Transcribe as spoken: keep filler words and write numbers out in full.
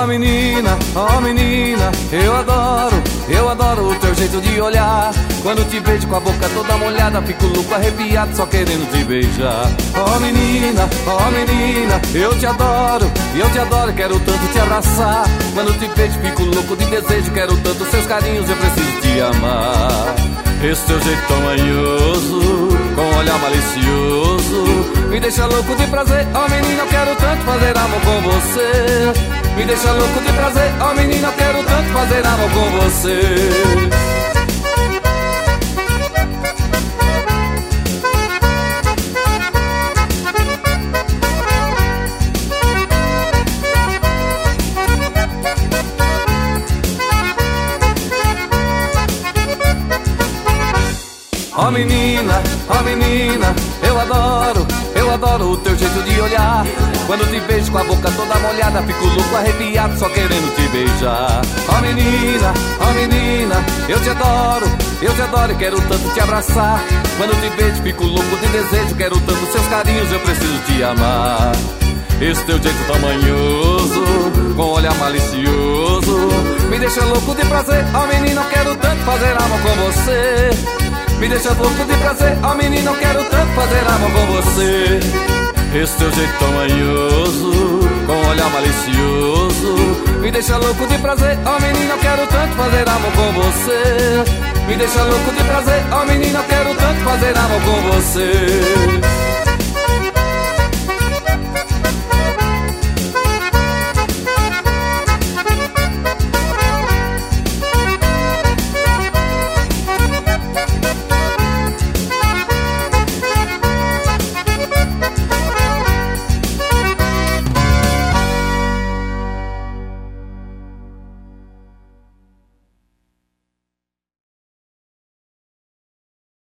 Oh menina, oh menina, eu adoro, eu adoro o teu jeito de olhar. Quando te vejo com a boca toda molhada, fico louco, arrepiado, só querendo te beijar. Oh menina, oh menina, eu te adoro, eu te adoro, quero tanto te abraçar. Quando te vejo fico louco de desejo, quero tanto seus carinhos, eu preciso te amar. Esse teu jeito tão manhoso, com um olhar malicioso, me deixa louco de prazer. Oh menina, eu quero tanto fazer amor com você. Me deixa louco de prazer. Oh menina, eu quero tanto fazer amor com você. Oh menina, oh menina, eu adoro, eu adoro o teu jeito de olhar. Quando te vejo com a boca toda molhada, fico louco, arrepiado, só querendo te beijar. Oh menina, oh menina, eu te adoro, eu te adoro e quero tanto te abraçar. Quando te vejo fico louco de desejo, quero tanto seus carinhos, eu preciso te amar. Esse teu jeito tão manhoso, com um olhar malicioso, me deixa louco de prazer. Oh menina, eu quero tanto fazer amor com você. Me deixa louco de prazer, oh menina, eu quero tanto fazer amor com você. Esse teu jeito tão manhoso, com um olhar malicioso, me deixa louco de prazer, oh menina, eu quero tanto fazer amor com você. Me deixa louco de prazer, oh menina, eu quero tanto fazer amor com você.